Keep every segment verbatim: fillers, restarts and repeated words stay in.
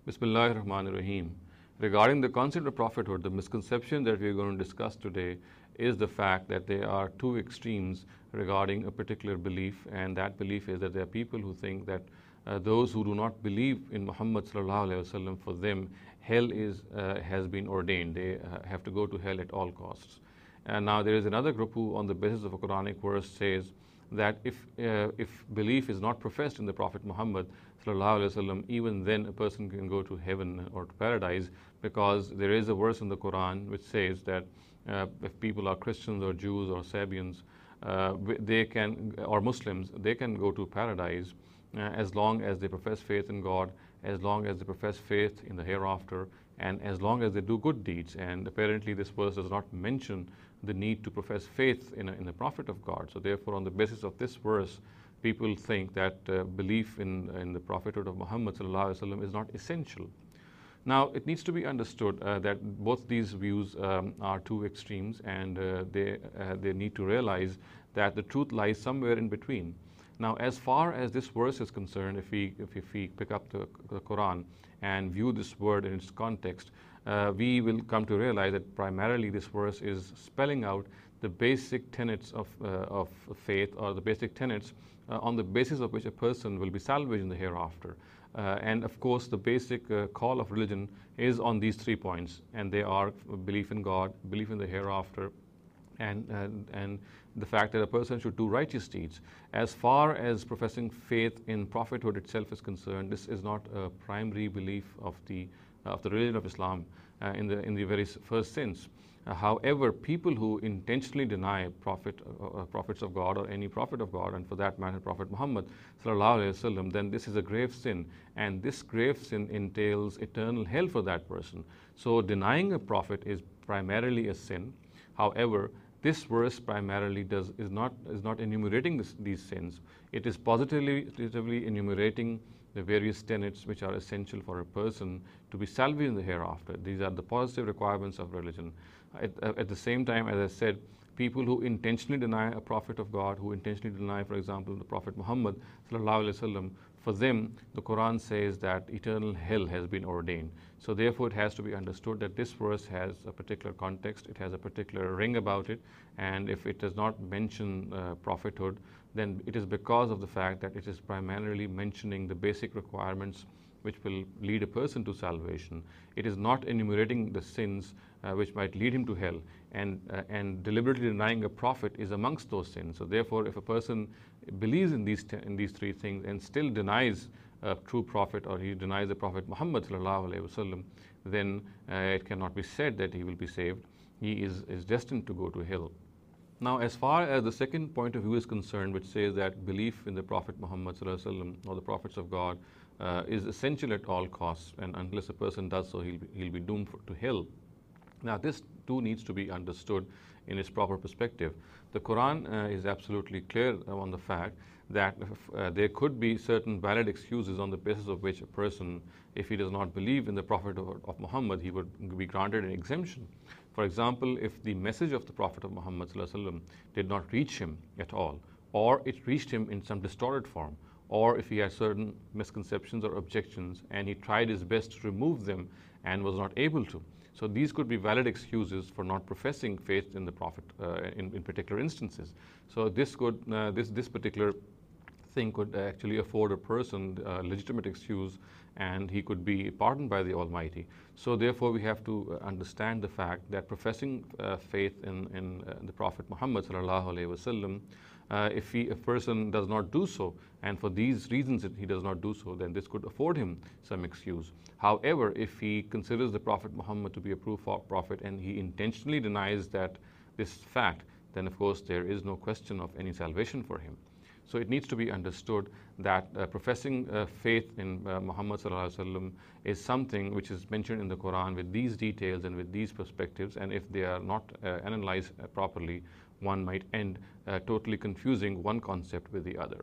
Bismillahir Rahmanir Rahim. Regarding the concept of prophethood, the misconception that we are going to discuss today is the fact that there are two extremes regarding a particular belief, and that belief is that there are people who think that uh, those who do not believe in Muhammad sallallahu alaihi wasallam, for them hell is uh, has been ordained. They uh, have to go to hell at all costs. And now there is another group who, on the basis of a Quranic verse, says that if uh, if belief is not professed in the Prophet Muhammad sallallahu alaihi wasallam, even then a person can go to heaven or to paradise, because there is a verse in the Quran which says that uh, if people are Christians or Jews or Sabians, uh, they can, or Muslims, they can go to paradise uh, as long as they profess faith in God, as long as they profess faith in the hereafter, and as long as they do good deeds. And apparently this verse does not mention the need to profess faith in, a, in the Prophet of God. So therefore, on the basis of this verse, people think that uh, belief in, in the prophethood of Muhammad sallallahu alaihi wasallam is not essential. Now, it needs to be understood uh, that both these views um, are two extremes, and uh, they, uh, they need to realize that the truth lies somewhere in between. Now, as far as this verse is concerned, if we, if, if we pick up the, the Quran and view this word in its context, uh, we will come to realize that primarily this verse is spelling out the basic tenets of, uh, of faith, or the basic tenets uh, on the basis of which a person will be salvaged in the hereafter. Uh, and of course, the basic uh, call of religion is on these three points, and they are belief in God, belief in the hereafter, and, and, and the fact that a person should do righteous deeds. As far as professing faith in prophethood itself is concerned, this is not a primary belief of the, uh, of the religion of Islam uh, in, the, in the very first sense. Uh, however, people who intentionally deny prophet, uh, uh, prophets of God, or any prophet of God, and for that matter Prophet Muhammad sallallahu alaihi wasallam, then this is a grave sin, and this grave sin entails eternal hell for that person. So denying a prophet is primarily a sin. However, this verse primarily does is not is not enumerating this, these sins. It is positively, positively enumerating the various tenets which are essential for a person to be salvaged in the hereafter. These are the positive requirements of religion. At, at the same time, as I said, people who intentionally deny a prophet of God, who intentionally deny, for example, the Prophet Muhammad sallallahu alaihi wasallam, for them, the Quran says that eternal hell has been ordained. So therefore, it has to be understood that this verse has a particular context, it has a particular ring about it, and if it does not mention uh, prophethood, then it is because of the fact that it is primarily mentioning the basic requirements which will lead a person to salvation. It is not enumerating the sins uh, which might lead him to hell, and, uh, and deliberately denying a prophet is amongst those sins. So therefore, if a person believes in these, in these three things and still denies a true prophet, or he denies the Prophet Muhammad sallallahu alaihi wasallam, then uh, it cannot be said that he will be saved. He is, is destined to go to hell. Now, as far as the second point of view is concerned, which says that belief in the Prophet Muhammad sallallahu alaihi wasallam, or the prophets of God, uh, is essential at all costs, and unless a person does so, he'll be, he'll be doomed for, to hell. Now, this too needs to be understood in its proper perspective. The Quran uh, is absolutely clear on the fact that uh, there could be certain valid excuses on the basis of which a person, if he does not believe in the Prophet of, of Muhammad, he would be granted an exemption. For example, if the message of the Prophet of Muhammad sallallahu alaihi wasallam did not reach him at all, or it reached him in some distorted form, or if he had certain misconceptions or objections and he tried his best to remove them and was not able to. So these could be valid excuses for not professing faith in the Prophet uh, in, in particular instances. So this could, uh, this, this particular thing could actually afford a person a legitimate excuse, and he could be pardoned by the Almighty. So therefore, we have to understand the fact that professing uh, faith in, in uh, the Prophet Muhammad sallallahu alaihi wasallam, uh, if he, a person does not do so, and for these reasons that he does not do so, then this could afford him some excuse. However, if he considers the Prophet Muhammad to be a true prophet and he intentionally denies that this fact, then of course there is no question of any salvation for him. So it needs to be understood that uh, professing uh, faith in uh, Muhammad sallallahu alaihi wasallam is something which is mentioned in the Quran with these details and with these perspectives, and if they are not uh, analyzed uh, properly, one might end uh, totally confusing one concept with the other.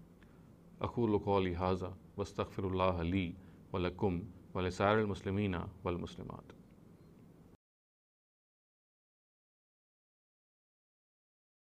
أقول قولي هذا واستغفر الله لي ولكم ولسائر المسلمين والمسلمات.